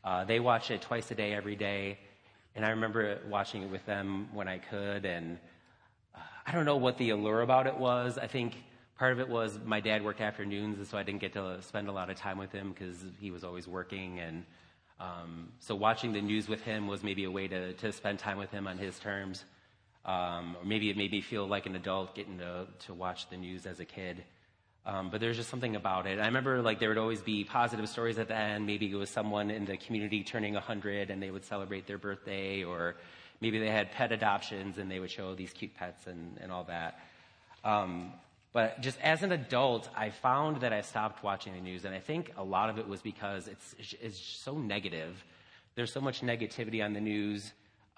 They watch it twice a day, every day. And I remember watching it with them when I could. And I don't know what the allure about it was. I think part of it was my dad worked afternoons, and so I didn't get to spend a lot of time with him because he was always working. And so watching the news with him was maybe a way to spend time with him on his terms. Or maybe it made me feel like an adult getting to watch the news as a kid. But there's just something about it. I remember there would always be positive stories at the end. Maybe it was someone in the community turning 100 and they would celebrate their birthday, or maybe they had pet adoptions and they would show these cute pets and all that. But just as an adult, I found that I stopped watching the news, and I think a lot of it was because it's so negative. There's so much negativity on the news,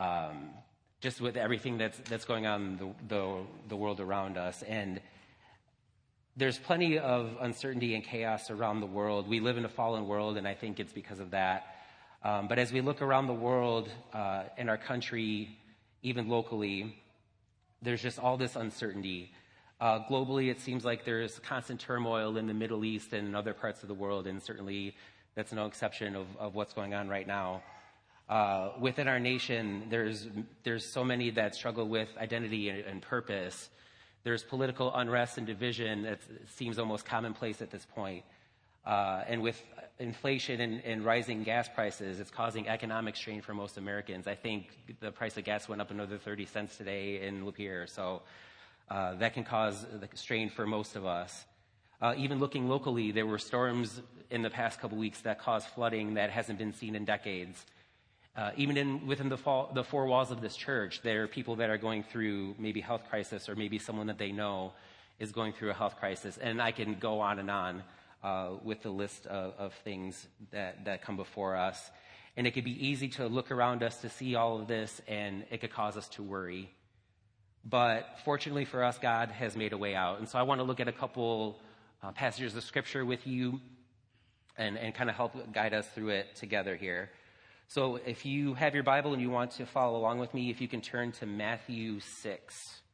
just with everything that's going on in the world around us. And there's plenty of uncertainty and chaos around the world. We live in a fallen world, and I think it's because of that. But as we look around the world, in our country, even locally, there's just all this uncertainty. Globally, it seems like there's constant turmoil in the Middle East and in other parts of the world, and certainly that's no exception of what's going on right now. Within our nation, there's so many that struggle with identity and purpose. There's political unrest and division that seems almost commonplace at this point. And with inflation and rising gas prices, it's causing economic strain for most Americans. I think the price of gas went up another 30 cents today in Lapeer. So that can cause the strain for most of us. Even looking locally, there were storms in the past couple weeks that caused flooding that hasn't been seen in decades. Even within the four walls of this church, there are people that are going through maybe health crisis, or maybe someone that they know is going through a health crisis. And I can go on and on with the list of things that come before us. And it could be easy to look around us to see all of this, and it could cause us to worry. But fortunately for us, God has made a way out. And so I want to look at a couple passages of Scripture with you and kind of help guide us through it together here. So if you have your Bible and you want to follow along with me, if you can turn to Matthew 6.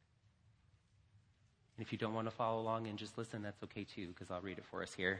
And if you don't want to follow along and just listen, that's okay too, because I'll read it for us here.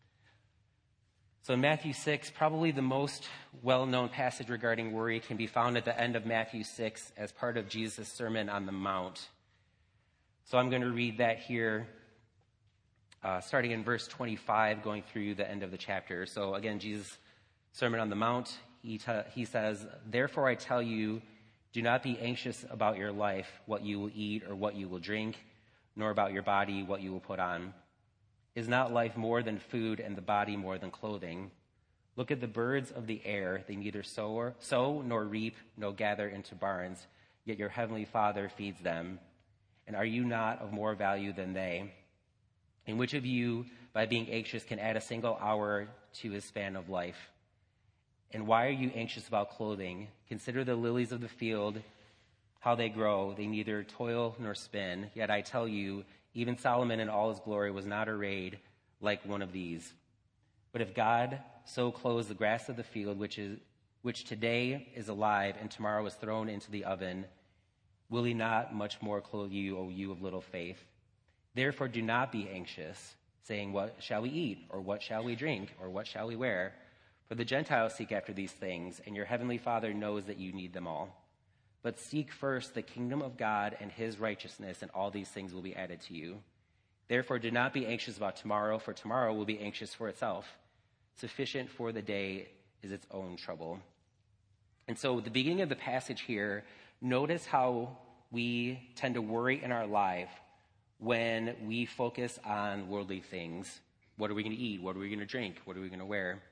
So in Matthew 6, probably the most well-known passage regarding worry can be found at the end of Matthew 6 as part of Jesus' Sermon on the Mount. So I'm going to read that here, starting in verse 25, going through the end of the chapter. So again, Jesus' Sermon on the Mount, he says, "Therefore I tell you, do not be anxious about your life, what you will eat or what you will drink, nor about your body, what you will put on. Is not life more than food, and the body more than clothing? Look at the birds of the air. They neither sow nor reap nor gather into barns, yet your heavenly Father feeds them. And are you not of more value than they? And which of you, by being anxious, can add a single hour to his span of life? And why are you anxious about clothing? Consider the lilies of the field, how they grow. They neither toil nor spin. Yet I tell you, even Solomon in all his glory was not arrayed like one of these. But if God so clothes the grass of the field, which today is alive and tomorrow is thrown into the oven, will he not much more clothe you, O you of little faith? Therefore do not be anxious, saying, what shall we eat? Or what shall we drink? Or what shall we wear? For the Gentiles seek after these things, and your heavenly Father knows that you need them all. But seek first the kingdom of God and his righteousness, and all these things will be added to you. Therefore do not be anxious about tomorrow, for tomorrow will be anxious for itself. Sufficient for the day is its own trouble." And so the beginning of the passage here, notice how we tend to worry in our life when we focus on worldly things. What are we going to eat? What are we going to drink? What are we going to wear?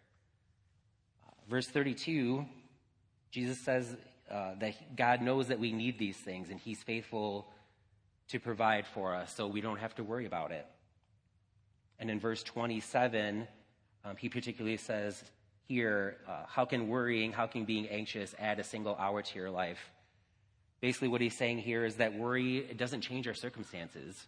Verse 32, Jesus says that God knows that we need these things, and he's faithful to provide for us, so we don't have to worry about it. And in verse 27, he particularly says here, how can being anxious add a single hour to your life? Basically what he's saying here is that worry, it doesn't change our circumstances.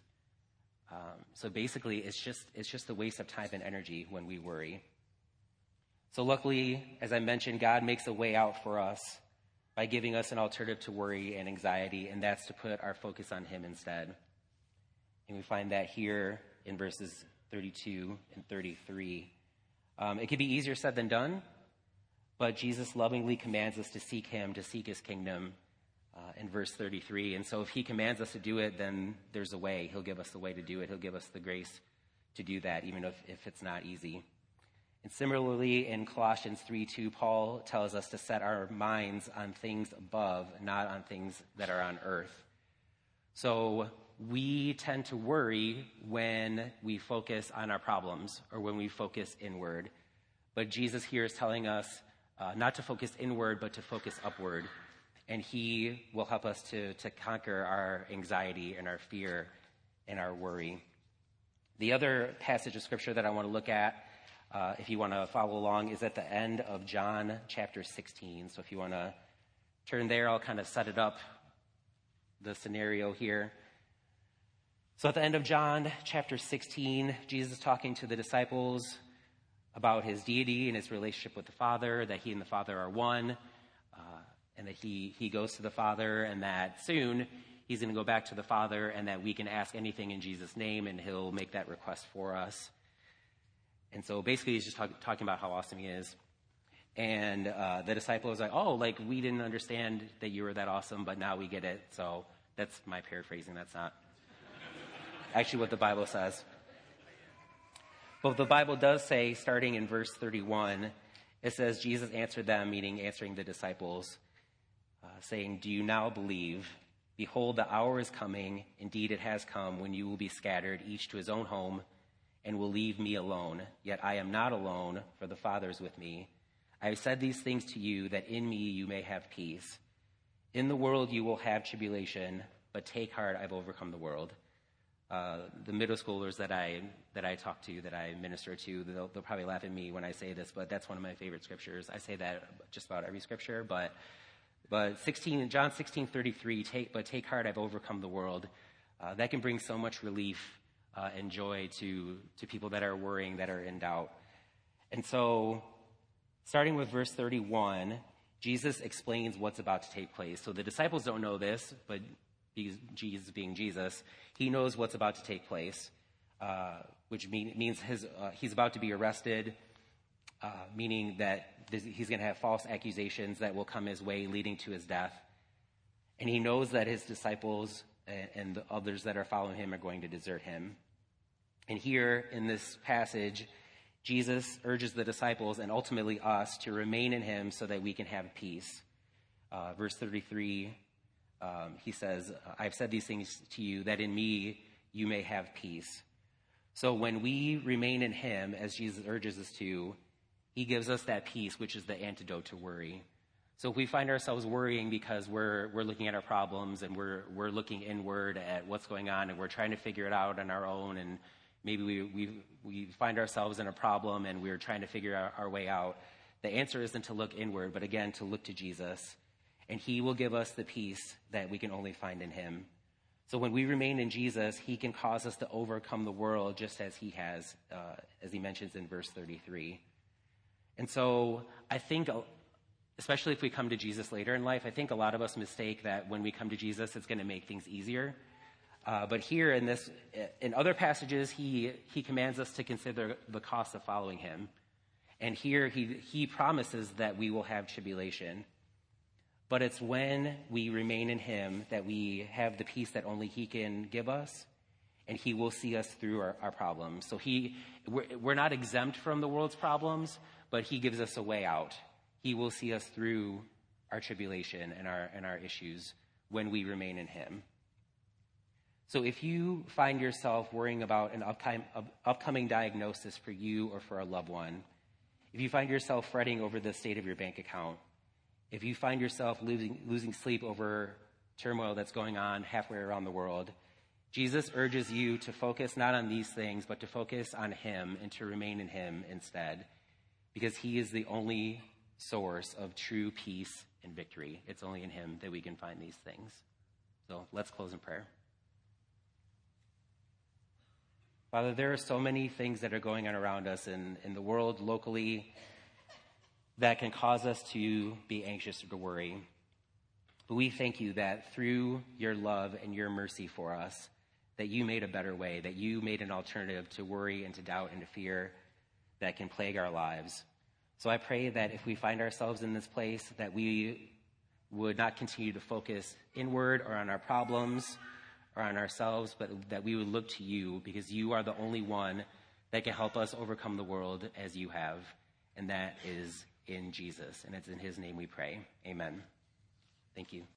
So basically it's just a waste of time and energy when we worry. So luckily, as I mentioned, God makes a way out for us by giving us an alternative to worry and anxiety, and that's to put our focus on him instead. And we find that here in verses 32 and 33. It can be easier said than done, but Jesus lovingly commands us to seek him, to seek his kingdom in verse 33. And so if he commands us to do it, then there's a way. He'll give us the way to do it. He'll give us the grace to do that, even if it's not easy. And similarly, in Colossians 3:2, Paul tells us to set our minds on things above, not on things that are on earth. So we tend to worry when we focus on our problems or when we focus inward. But Jesus here is telling us not to focus inward, but to focus upward. And he will help us to conquer our anxiety and our fear and our worry. The other passage of Scripture that I want to look at, if you want to follow along, is at the end of John chapter 16. So if you want to turn there, I'll kind of set it up, the scenario here. So at the end of John chapter 16, Jesus is talking to the disciples about his deity and his relationship with the Father, that he and the Father are one, and that he goes to the Father, and that soon he's going to go back to the Father, and that we can ask anything in Jesus' name, and he'll make that request for us. And so basically he's just talking about how awesome he is. And the disciples are like, oh, like we didn't understand that you were that awesome, but now we get it. So that's my paraphrasing. That's not actually what the Bible says. But the Bible does say, starting in verse 31, it says, Jesus answered them, meaning answering the disciples, saying, do you now believe? Behold, the hour is coming, indeed it has come, when you will be scattered, each to his own home, and will leave me alone. Yet I am not alone, for the Father is with me. I have said these things to you, that in me you may have peace. In the world you will have tribulation, but take heart, I've overcome the world. The middle schoolers that I talk to, that I minister to, they'll probably laugh at me when I say this, but that's one of my favorite scriptures. I say that just about every scripture, but John 16:33, but take heart, I've overcome the world. That can bring so much relief and joy to people that are worrying, that are in doubt. And so, starting with verse 31, Jesus explains what's about to take place. So the disciples don't know this, but Jesus being Jesus, he knows what's about to take place, which means he's about to be arrested, meaning that he's going to have false accusations that will come his way, leading to his death. And he knows that his disciples and the others that are following him are going to desert him. And here in this passage, Jesus urges the disciples and ultimately us to remain in him so that we can have peace. Verse 33, he says, I've said these things to you that in me you may have peace. So when we remain in him, as Jesus urges us to, he gives us that peace, which is the antidote to worry. So if we find ourselves worrying because we're looking at our problems and we're looking inward at what's going on and we're trying to figure it out on our own, and maybe we find ourselves in a problem and we're trying to figure our way out, the answer isn't to look inward, but again, to look to Jesus. And he will give us the peace that we can only find in him. So when we remain in Jesus, he can cause us to overcome the world just as he has, as he mentions in verse 33. And so I think, especially if we come to Jesus later in life, I think a lot of us mistake that when we come to Jesus, it's going to make things easier. But here in other passages, he commands us to consider the cost of following him. And here he promises that we will have tribulation. But it's when we remain in him that we have the peace that only he can give us, and he will see us through our problems. So we're not exempt from the world's problems, but he gives us a way out. He will see us through our tribulation and our issues when we remain in him. So if you find yourself worrying about an upcoming diagnosis for you or for a loved one, if you find yourself fretting over the state of your bank account, if you find yourself losing sleep over turmoil that's going on halfway around the world, Jesus urges you to focus not on these things, but to focus on him and to remain in him instead, because he is the only source of true peace and victory. It's only in him that we can find these things. So let's close in prayer. Father, there are so many things that are going on around us in the world, locally, that can cause us to be anxious or to worry. But we thank you that through your love and your mercy for us, that you made a better way, that you made an alternative to worry and to doubt and to fear that can plague our lives. So I pray that if we find ourselves in this place, that we would not continue to focus inward or on our problems or on ourselves, but that we would look to you, because you are the only one that can help us overcome the world as you have, and that is in Jesus. And it's in his name we pray. Amen. Thank you.